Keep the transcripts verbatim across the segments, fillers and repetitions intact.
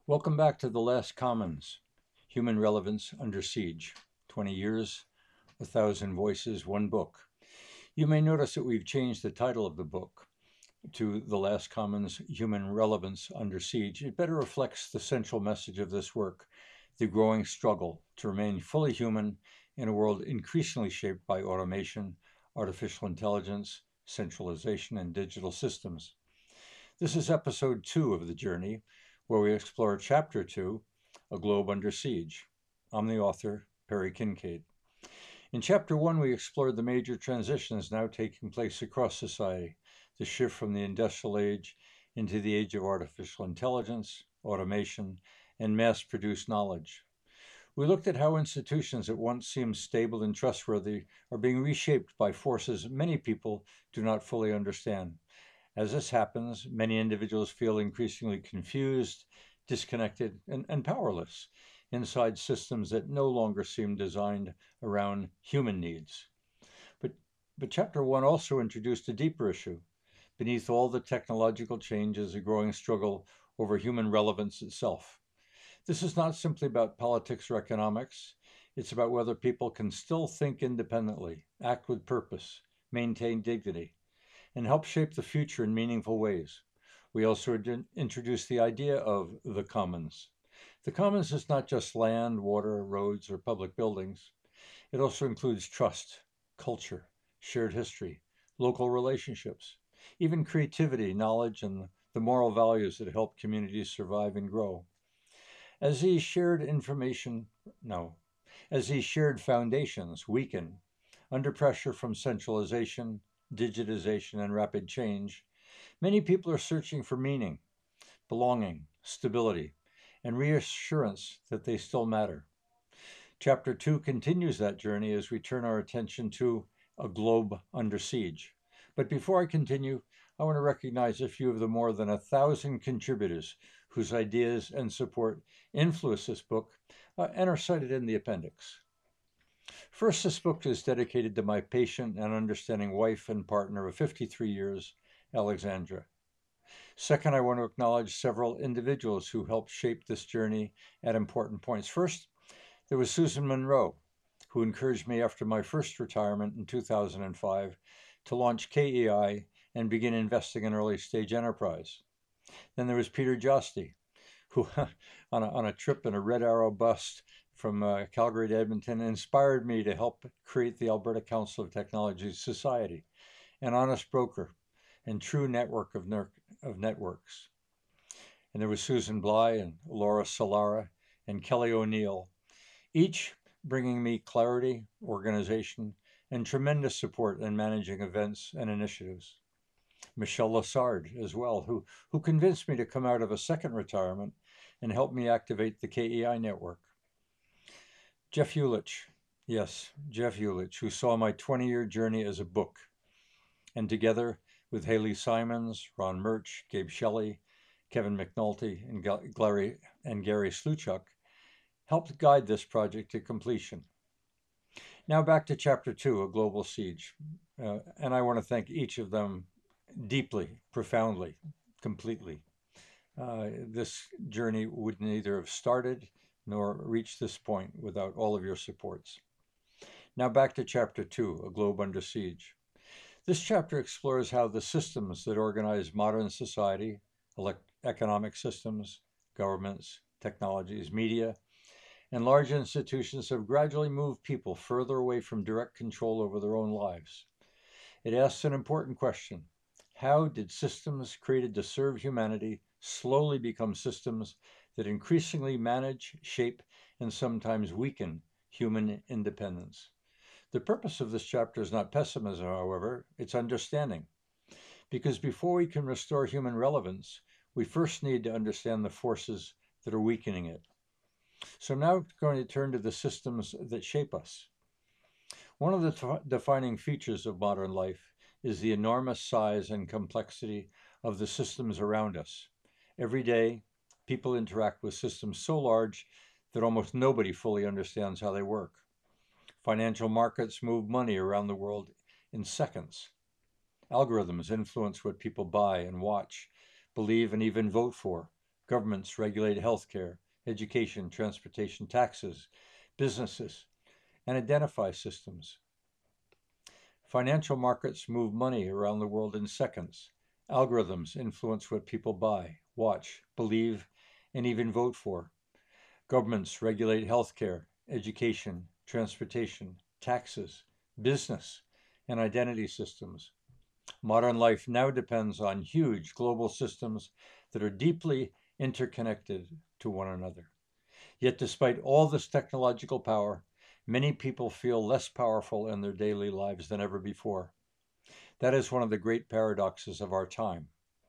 Welcome back to The Last Commons, Human Relevance Under Siege. twenty years, a thousand voices, one book. You may notice that we've changed the title of the book to The Last Commons, Human Relevance Under Siege. It better reflects the central message of this work, the growing struggle to remain fully human in a world increasingly shaped by automation, artificial intelligence, centralization, and digital systems. This is episode two of the journey, where we explore chapter two, A Globe Under Siege. I'm the author, Perry Kincaid. In chapter one, we explored the major transitions now taking place across society, the shift from the industrial age into the age of artificial intelligence, automation, and mass-produced knowledge. We looked at how institutions that once seemed stable and trustworthy are being reshaped by forces many people do not fully understand. As this happens, many individuals feel increasingly confused, disconnected, and, and powerless inside systems that no longer seem designed around human needs. But, but chapter one also introduced a deeper issue. Beneath all the technological changes, a growing struggle over human relevance itself. This is not simply about politics or economics. It's about whether people can still think independently, act with purpose, maintain dignity, and help shape the future in meaningful ways. We also introduced the idea of the commons. The commons is not just land, water, roads, or public buildings. It also includes trust, culture, shared history, local relationships, even creativity, knowledge, and the moral values that help communities survive and grow. As these shared information, no, as these shared foundations weaken under pressure from centralization, digitization, and rapid change, many people are searching for meaning, belonging, stability, and reassurance that they still matter. Chapter two continues that journey as we turn our attention to A Globe Under Siege. But before I continue, I want to recognize a few of the more than a thousand contributors whose ideas and support influence this book uh, and are cited in the appendix. First, this book is dedicated to my patient and understanding wife and partner of fifty-three years, Alexandra. Second, I want to acknowledge several individuals who helped shape this journey at important points. First, there was Susan Monroe, who encouraged me after my first retirement in two thousand five to launch K E I and begin investing in early stage enterprise. Then there was Peter Josty, who on a, on a trip in a Red Arrow bus from uh, Calgary to Edmonton inspired me to help create the Alberta Council of Technology Society, an honest broker and true network of, ner- of networks. And there was Susan Bly and Laura Solara and Kelly O'Neill, each bringing me clarity, organization, and tremendous support in managing events and initiatives. Michelle Lassard as well, who, who convinced me to come out of a second retirement and helped me activate the K E I network. Jeff Ulich, yes, Jeff Ulich, who saw my twenty-year journey as a book. And together with Haley Simons, Ron Murch, Gabe Shelley, Kevin McNulty, and, Glary, and Gary Sluchuk, helped guide this project to completion. Now back to chapter two, A Global Siege. Uh, and I want to thank each of them deeply, profoundly, completely. Uh, this journey would neither have started nor reached this point without all of your supports. Now back to chapter two, A Globe Under Siege. This chapter explores how the systems that organize modern society, elect- economic systems, governments, technologies, media, and large institutions have gradually moved people further away from direct control over their own lives. It asks an important question. How did systems created to serve humanity slowly become systems that increasingly manage, shape, and sometimes weaken human independence? The purpose of this chapter is not pessimism, however, it's understanding. Because before we can restore human relevance, we first need to understand the forces that are weakening it. So now I'm going to turn to the systems that shape us. One of the t- defining features of modern life is the enormous size and complexity of the systems around us. Every day, people interact with systems so large that almost nobody fully understands how they work. Financial markets move money around the world in seconds. Algorithms influence what people buy and watch, believe, and even vote for, Governments regulate healthcare, education, transportation, taxes, businesses, and identify systems. Financial markets move money around the world in seconds. Algorithms influence what people buy, watch, believe, and even vote for. Governments regulate healthcare, education, transportation, taxes, business, and identity systems. Modern life now depends on huge global systems that are deeply interconnected to one another. Yet, despite all this technological power, many people feel less powerful in their daily lives than ever before. That is one of the great paradoxes of our time.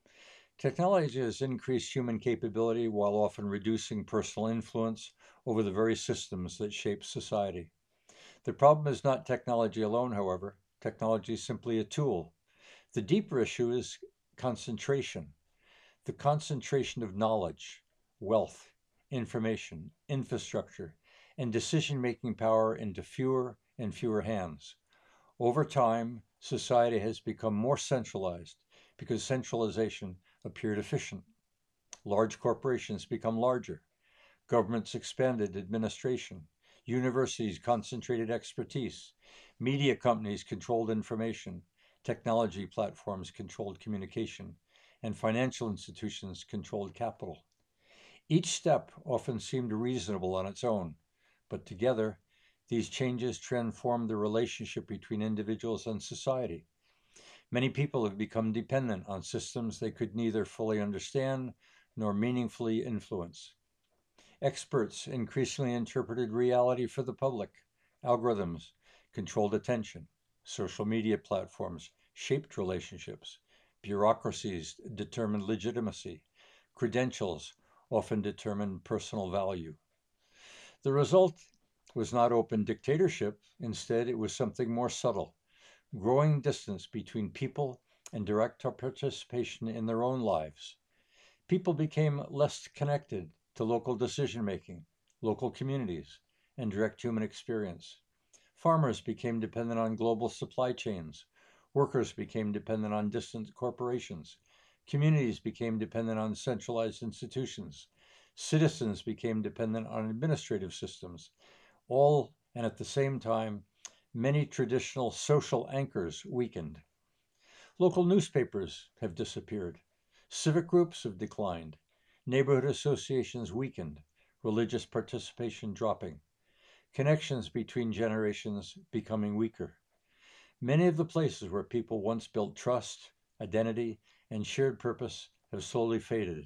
Technology has increased human capability while often reducing personal influence over the very systems that shape society. The problem is not technology alone, however. Technology is simply a tool. The deeper issue is concentration, the concentration of knowledge, wealth, information, infrastructure, and decision-making power into fewer and fewer hands. Over time, society has become more centralized because centralization appeared efficient. Large corporations become larger. Governments expanded administration. Universities concentrated expertise. Media companies controlled information. Technology platforms controlled communication. And financial institutions controlled capital. Each step often seemed reasonable on its own, but together, these changes transformed the relationship between individuals and society. Many people have become dependent on systems they could neither fully understand nor meaningfully influence. Experts increasingly interpreted reality for the public. Algorithms controlled attention. Social media platforms shaped relationships. Bureaucracies determined legitimacy. Credentials often determined personal value. The result was not open dictatorship. Instead, it was something more subtle, growing distance between people and direct participation in their own lives. People became less connected to local decision-making, local communities, and direct human experience. Farmers became dependent on global supply chains. Workers became dependent on distant corporations. Communities became dependent on centralized institutions. Citizens became dependent on administrative systems. All, and at the same time, many traditional social anchors weakened. Local newspapers have disappeared. Civic groups have declined. Neighborhood associations weakened. Religious participation dropping. Connections between generations becoming weaker. Many of the places where people once built trust, identity, and shared purpose have slowly faded.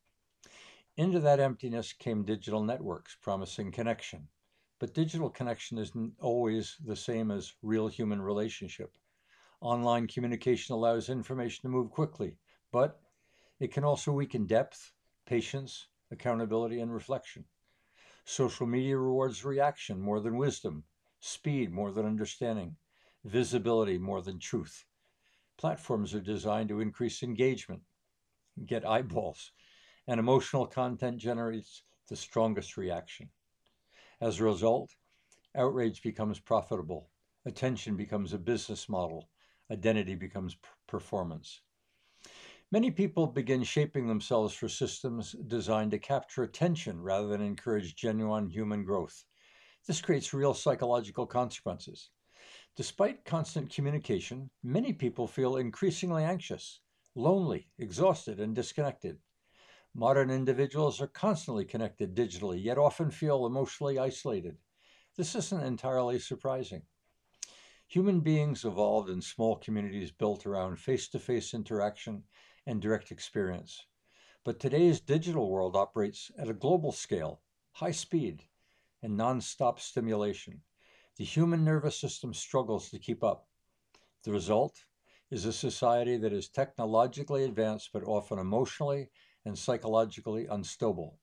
Into that emptiness came digital networks promising connection. But digital connection isn't always the same as real human relationship. Online communication allows information to move quickly, but it can also weaken depth, patience, accountability, and reflection. Social media rewards reaction more than wisdom, speed more than understanding, visibility more than truth. Platforms are designed to increase engagement, get eyeballs, and emotional content generates the strongest reaction. As a result, outrage becomes profitable, attention becomes a business model, identity becomes performance. Many people begin shaping themselves for systems designed to capture attention rather than encourage genuine human growth. This creates real psychological consequences. Despite constant communication, many people feel increasingly anxious, lonely, exhausted, and disconnected. Modern individuals are constantly connected digitally, yet often feel emotionally isolated. This isn't entirely surprising. Human beings evolved in small communities built around face-to-face interaction and direct experience. But today's digital world operates at a global scale, high speed, and non-stop stimulation. The human nervous system struggles to keep up. The result is a society that is technologically advanced but often emotionally and psychologically unstable.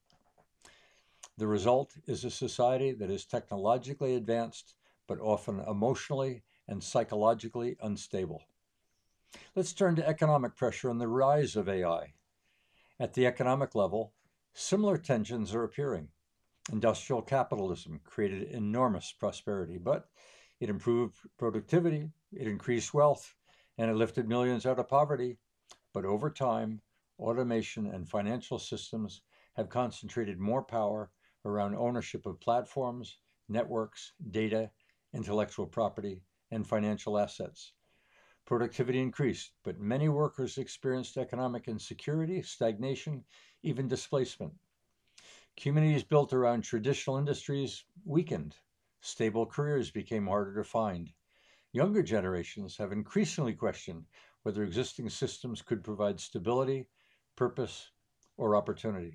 The result is a society that is technologically advanced but often emotionally and psychologically unstable. Let's turn to economic pressure and the rise of A I. At the economic level, similar tensions are appearing. Industrial capitalism created enormous prosperity, but it improved productivity, it increased wealth, and it lifted millions out of poverty. But over time, automation and financial systems have concentrated more power around ownership of platforms, networks, data, intellectual property, and financial assets. Productivity increased, but many workers experienced economic insecurity, stagnation, even displacement. Communities built around traditional industries weakened. Stable careers became harder to find. Younger generations have increasingly questioned whether existing systems could provide stability, purpose, or opportunity.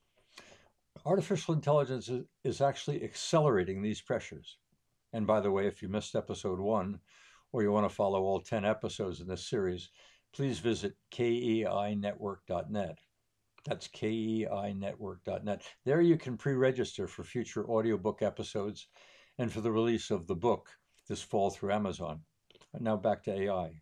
Artificial intelligence is actually accelerating these pressures. And by the way, if you missed episode one, or you want to follow all ten episodes in this series, please visit K E I network dot net. That's K E I network dot net. There you can pre-register for future audiobook episodes and for the release of the book this fall through Amazon. Now back to A I.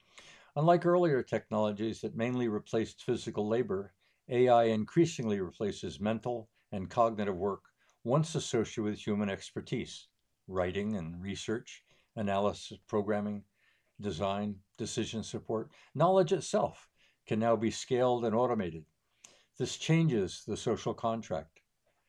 Unlike earlier technologies that mainly replaced physical labor, A I increasingly replaces mental and cognitive work once associated with human expertise, writing and research, analysis, programming, design, decision support. Knowledge itself can now be scaled and automated. This changes the social contract.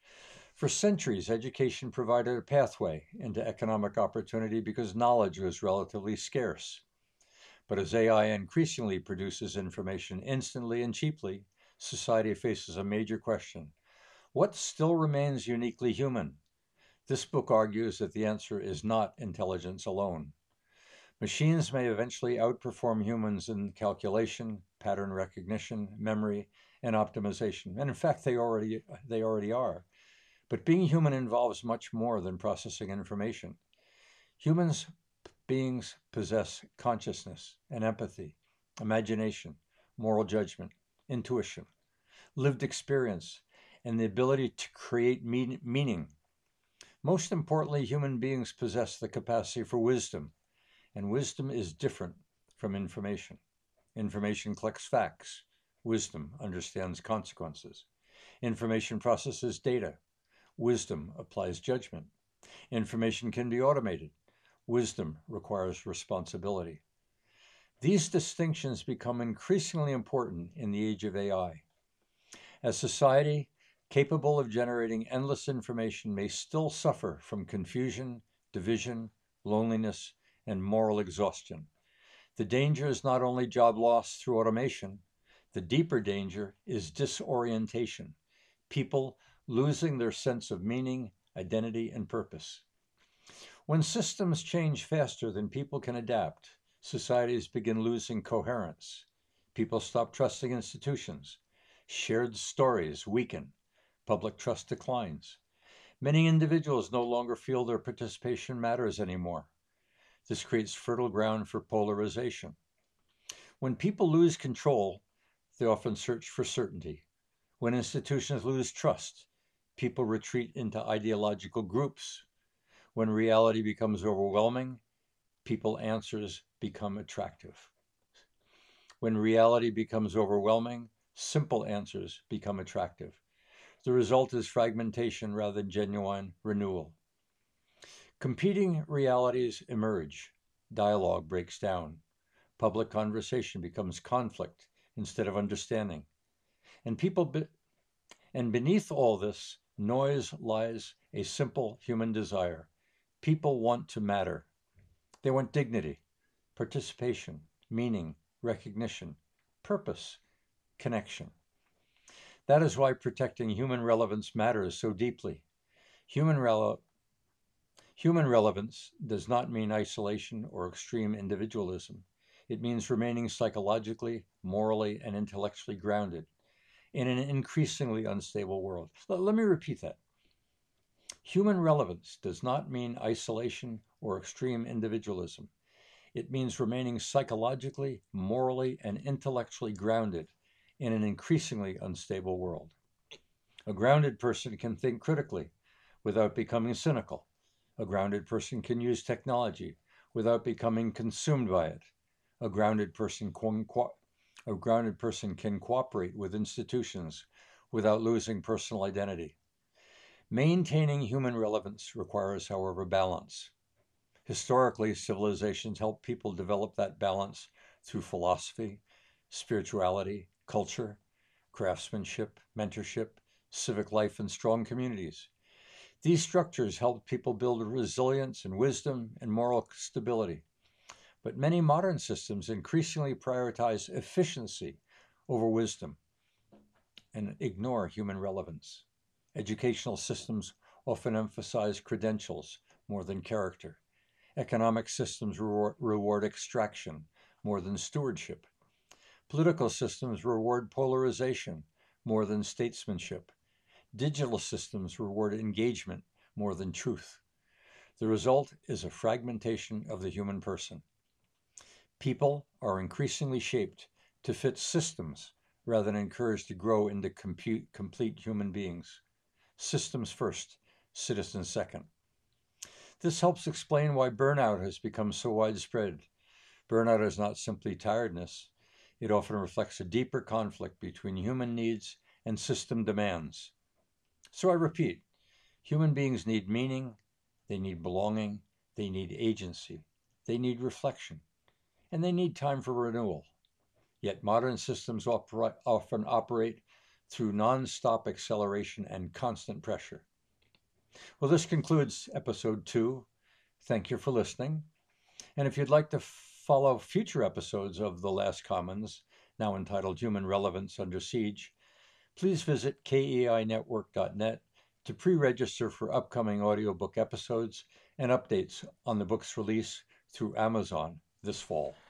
For centuries, education provided a pathway into economic opportunity because knowledge was relatively scarce. But as A I increasingly produces information instantly and cheaply, society faces a major question. What still remains uniquely human? This book argues that the answer is not intelligence alone. Machines may eventually outperform humans in calculation, pattern recognition, memory, and optimization. And in fact, they already, they already are. But being human involves much more than processing information. Humans beings possess consciousness and empathy, imagination, moral judgment, intuition, lived experience, and the ability to create meaning. Most importantly, human beings possess the capacity for wisdom, and wisdom is different from information. Information collects facts. Wisdom understands consequences. Information processes data. Wisdom applies judgment. Information can be automated. Wisdom requires responsibility. These distinctions become increasingly important in the age of A I. As society capable of generating endless information may still suffer from confusion, division, loneliness, and moral exhaustion. The danger is not only job loss through automation, the deeper danger is disorientation, people losing their sense of meaning, identity, and purpose. When systems change faster than people can adapt, societies begin losing coherence. People stop trusting institutions. Shared stories weaken. Public trust declines. Many individuals no longer feel their participation matters anymore. This creates fertile ground for polarization. When people lose control, they often search for certainty. When institutions lose trust, people retreat into ideological groups. When reality becomes overwhelming, people's answers become attractive. When reality becomes overwhelming, simple answers become attractive. The result is fragmentation rather than genuine renewal. Competing realities emerge. Dialogue breaks down. Public conversation becomes conflict instead of understanding. And people be- and beneath all this noise lies a simple human desire. People want to matter. They want dignity, participation, meaning, recognition, purpose, connection. That is why protecting human relevance matters so deeply. Human, rele- human relevance does not mean isolation or extreme individualism. It means remaining psychologically, morally, and intellectually grounded in an increasingly unstable world. Let, let me repeat that. Human relevance does not mean isolation or extreme individualism. It means remaining psychologically, morally, and intellectually grounded in an increasingly unstable world. A grounded person can think critically without becoming cynical. A grounded person can use technology without becoming consumed by it. A grounded person can, a grounded person can cooperate with institutions without losing personal identity. Maintaining human relevance requires, however, balance. Historically, civilizations help people develop that balance through philosophy, spirituality, culture, craftsmanship, mentorship, civic life, and strong communities. These structures help people build resilience and wisdom and moral stability. But many modern systems increasingly prioritize efficiency over wisdom and ignore human relevance. Educational systems often emphasize credentials more than character. Economic systems reward, reward extraction more than stewardship. Political systems reward polarization more than statesmanship. Digital systems reward engagement more than truth. The result is a fragmentation of the human person. People are increasingly shaped to fit systems rather than encouraged to grow into compute, complete human beings. Systems first, citizens second. This helps explain why burnout has become so widespread. Burnout is not simply tiredness. It often reflects a deeper conflict between human needs and system demands. So I repeat, human beings need meaning, they need belonging, they need agency, they need reflection, and they need time for renewal. Yet modern systems oper- often operate through non-stop acceleration and constant pressure. Well, this concludes episode two. Thank you for listening. And if you'd like to follow future episodes of The Last Commons, now entitled Human Relevance Under Siege, please visit K E I network dot net to pre-register for upcoming audiobook episodes and updates on the book's release through Amazon this fall.